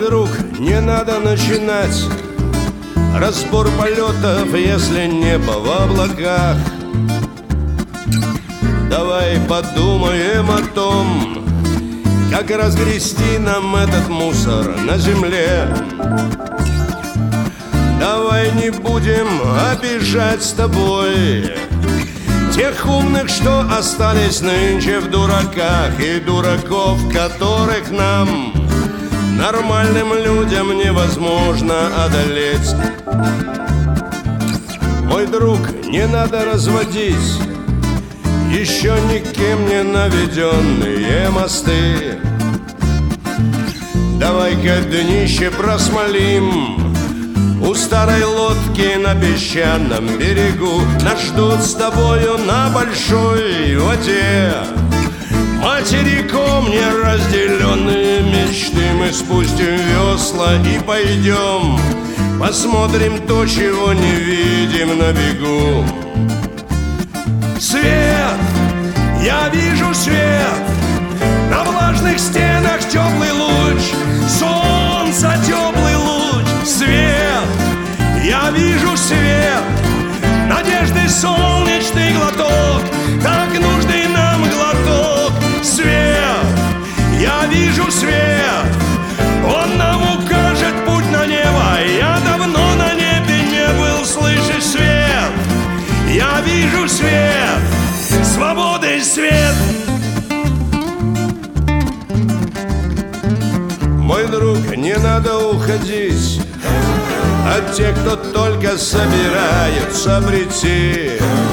друг, не надо начинать разбор полетов, если небо в облаках. Давай подумаем о том, как разгрести нам этот мусор на земле. Давай не будем обижать с тобой тех умных, что остались нынче в дураках, и дураков, которых нам, нормальным людям, невозможно одолеть. Мой друг, не надо разводить еще никем не наведенные мосты. Давай-ка днище просмолим у старой лодки на песчаном берегу. Нас ждут с тобою на большой воде материком неразделенные мечты. Мы спустим весла и пойдем посмотрим то, чего не видим на бегу. Свет, я вижу свет, на влажных стенах теплый луч, солнца теплый луч. Свет, я вижу свет, надежды солнечный глоток, так нужный нам глоток. Свет, я вижу свет, он нам укажет путь на небо. Я давно на небе не был, слышишь, свет. Я вижу свет, свободы свет. Мой друг, не надо уходить от тех, кто только собираются прийти.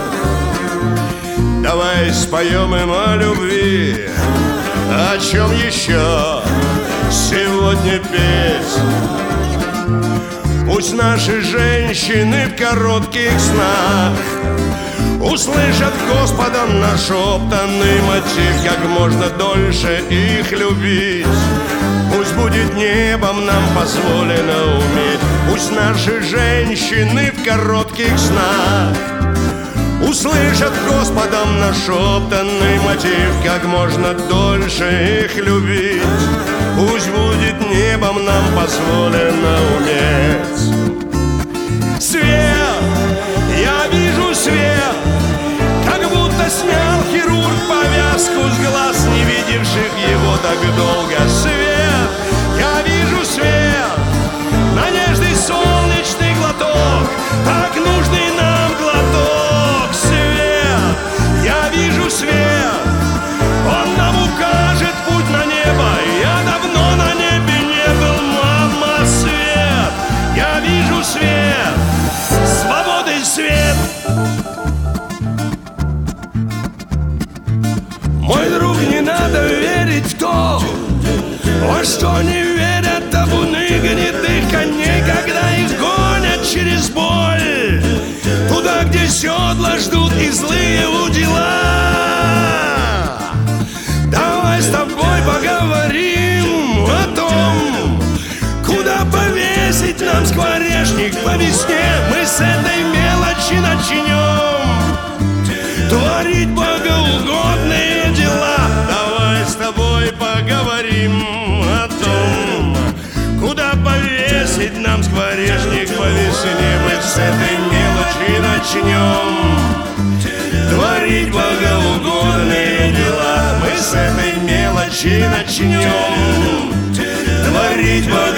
Давай споем им о любви, о чем еще сегодня петь. Пусть наши женщины в коротких снах услышат Господом нашептанный мотив, как можно дольше их любить. Пусть будет небом нам позволено уметь. Пусть наши женщины в коротких снах услышат Господом нашептанный мотив, как можно дольше их любить. Пусть будет небом нам позволено уметь. Свет, я вижу свет, как будто снял хирург повязку с глаз, не видевших его так долго. Свет, я вижу свет, надежды солнечный глоток, так нужный нам глоток. Свет, я вижу свет, он нам укажет путь на небо. Я давно на небе не был, мама. Свет, я вижу свет, свободы свет. Мой друг, не надо верить в то, во что не верят табуны гнедых коней, когда их гонят через боль, туда, где седла ждут и злые удила. Давай с тобой поговорим о том, куда повесить нам скворечник по весне. Мы с этой мелочи начнем творить богоугодные дела. Давай с тобой поговорим о том, куда повесить нам скворечник по весне. Мы с этой мелочи начнем творить богоугодные дела. Мы с этой мелочи начнем творить богоугодные дела.